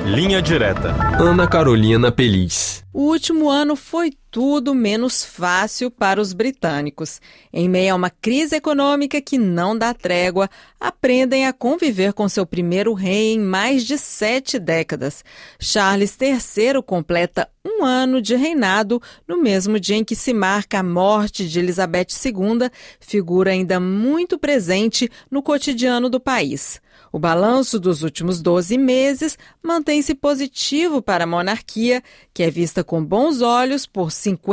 Linha Direta. Ana Carolina Peliz. O último ano foi tudo menos fácil para os britânicos. Em meio a uma crise econômica que não dá trégua, aprendem a conviver com seu primeiro rei em mais de 7 décadas. Charles III completa 1 ano de reinado no mesmo dia em que se marca a morte de Elizabeth II, figura ainda muito presente no cotidiano do país. O balanço dos últimos 12 meses mantém-se positivo para a monarquia, que é vista com bons olhos por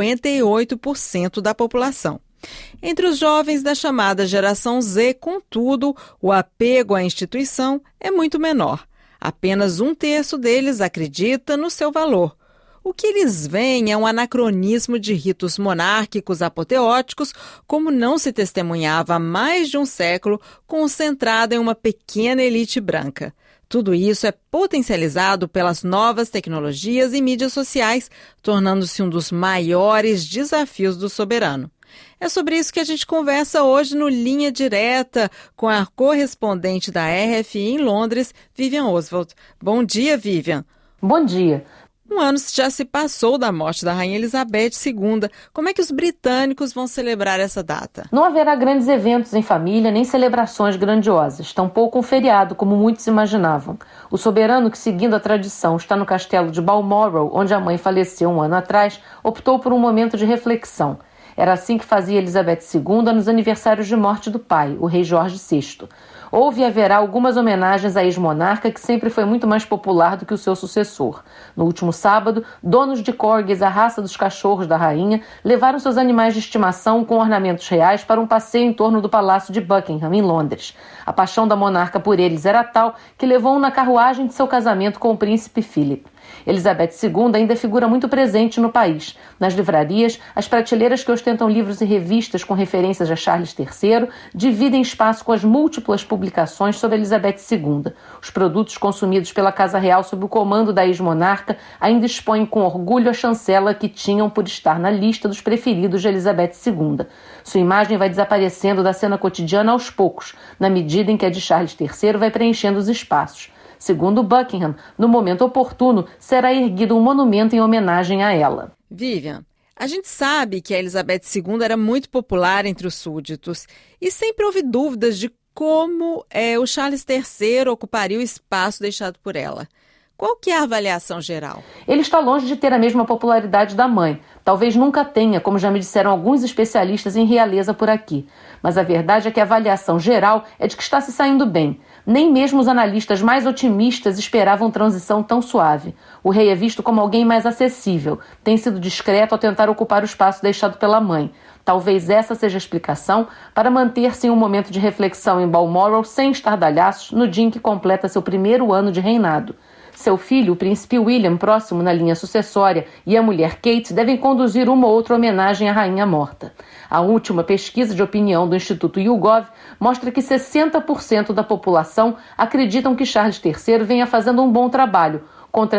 58% da população. Entre os jovens da chamada geração Z, contudo, o apego à instituição é muito menor. Apenas 1/3 deles acredita no seu valor. O que eles veem é um anacronismo de ritos monárquicos apoteóticos, como não se testemunhava há mais de um século, concentrada em uma pequena elite branca. Tudo isso é potencializado pelas novas tecnologias e mídias sociais, tornando-se um dos maiores desafios do soberano. É sobre isso que a gente conversa hoje no Linha Direta com a correspondente da RFI em Londres, Vivian Oswald. Bom dia, Vivian. Bom dia. 1 ano já se passou da morte da Rainha Elizabeth II. Como é que os britânicos vão celebrar essa data? Não haverá grandes eventos em família, nem celebrações grandiosas, tampouco um feriado, como muitos imaginavam. O soberano, que seguindo a tradição está no castelo de Balmoral, onde a mãe faleceu 1 ano atrás, optou por um momento de reflexão. Era assim que fazia Elizabeth II nos aniversários de morte do pai, o rei Jorge VI. Houve e haverá algumas homenagens à ex-monarca, que sempre foi muito mais popular do que o seu sucessor. No último sábado, donos de corgis, a raça dos cachorros da rainha, levaram seus animais de estimação com ornamentos reais para um passeio em torno do Palácio de Buckingham, em Londres. A paixão da monarca por eles era tal que levou-o na carruagem de seu casamento com o príncipe Philip. Elizabeth II ainda figura muito presente no país. Nas livrarias, as prateleiras que ostentam livros e revistas com referências a Charles III dividem espaço com as múltiplas publicações sobre Elizabeth II. Os produtos consumidos pela Casa Real sob o comando da ex-monarca ainda expõem com orgulho a chancela que tinham por estar na lista dos preferidos de Elizabeth II. Sua imagem vai desaparecendo da cena cotidiana aos poucos, na medida em que a de Charles III vai preenchendo os espaços. Segundo Buckingham, no momento oportuno, será erguido um monumento em homenagem a ela. Vivian, a gente sabe que a Elizabeth II era muito popular entre os súditos e sempre houve dúvidas de como o Charles III ocuparia o espaço deixado por ela. Qual que é a avaliação geral? Ele está longe de ter a mesma popularidade da mãe. Talvez nunca tenha, como já me disseram alguns especialistas em realeza por aqui. Mas a verdade é que a avaliação geral é de que está se saindo bem. Nem mesmo os analistas mais otimistas esperavam transição tão suave. O rei é visto como alguém mais acessível. Tem sido discreto ao tentar ocupar o espaço deixado pela mãe. Talvez essa seja a explicação para manter-se em um momento de reflexão em Balmoral sem estardalhaços no dia em que completa seu 1º ano de reinado. Seu filho, o príncipe William, próximo na linha sucessória, e a mulher Kate devem conduzir uma ou outra homenagem à rainha morta. A última pesquisa de opinião do Instituto YouGov mostra que 60% da população acreditam que Charles III venha fazendo um bom trabalho, contra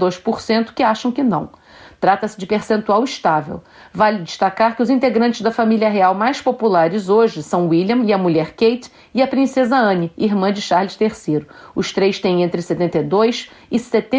32% que acham que não. Trata-se de percentual estável. Vale destacar que os integrantes da família real mais populares hoje são William e a mulher Kate e a princesa Anne, irmã de Charles III. Os 3 têm entre 72% e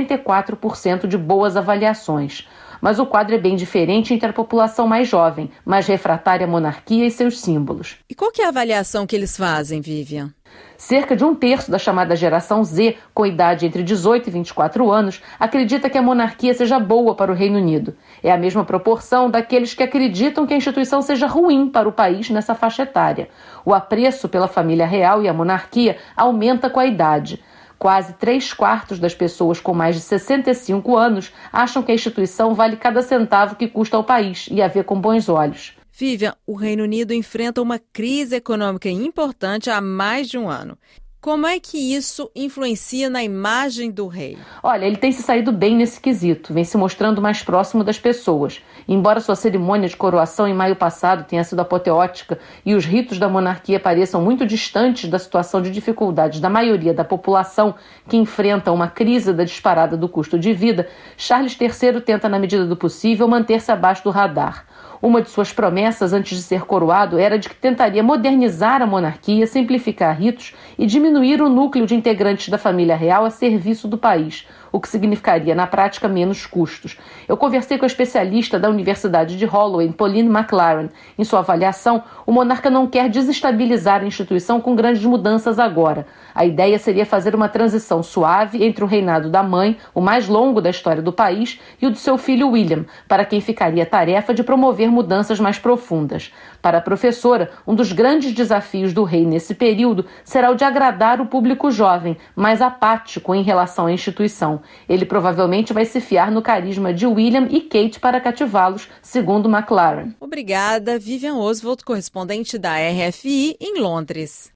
74% de boas avaliações. Mas o quadro é bem diferente entre a população mais jovem, mais refratária à monarquia e seus símbolos. E qual que é a avaliação que eles fazem, Vivian? Cerca de 1/3 da chamada geração Z, com idade entre 18 e 24 anos, acredita que a monarquia seja boa para o Reino Unido. É a mesma proporção daqueles que acreditam que a instituição seja ruim para o país nessa faixa etária. O apreço pela família real e a monarquia aumenta com a idade. Quase 3/4 das pessoas com mais de 65 anos acham que a instituição vale cada centavo que custa ao país e a vê com bons olhos. Vivian, o Reino Unido enfrenta uma crise econômica importante há mais de 1 ano. Como é que isso influencia na imagem do rei? Olha, ele tem se saído bem nesse quesito, vem se mostrando mais próximo das pessoas. Embora sua cerimônia de coroação em maio passado tenha sido apoteótica e os ritos da monarquia pareçam muito distantes da situação de dificuldades da maioria da população que enfrenta uma crise da disparada do custo de vida, Charles III tenta, na medida do possível, manter-se abaixo do radar. Uma de suas promessas antes de ser coroado era de que tentaria modernizar a monarquia, simplificar ritos e diminuir o núcleo de integrantes da família real a serviço do país, o que significaria, na prática, menos custos. Eu conversei com a especialista da Universidade de Holloway, Pauline McLaren. Em sua avaliação, o monarca não quer desestabilizar a instituição com grandes mudanças agora. A ideia seria fazer uma transição suave entre o reinado da mãe, o mais longo da história do país, e o de seu filho William, para quem ficaria a tarefa de promover mudanças mais profundas. Para a professora, um dos grandes desafios do rei nesse período será o de agradar o público jovem, mais apático em relação à instituição. Ele provavelmente vai se fiar no carisma de William e Kate para cativá-los, segundo McLaren. Obrigada, Vivian Oswald, correspondente da RFI em Londres.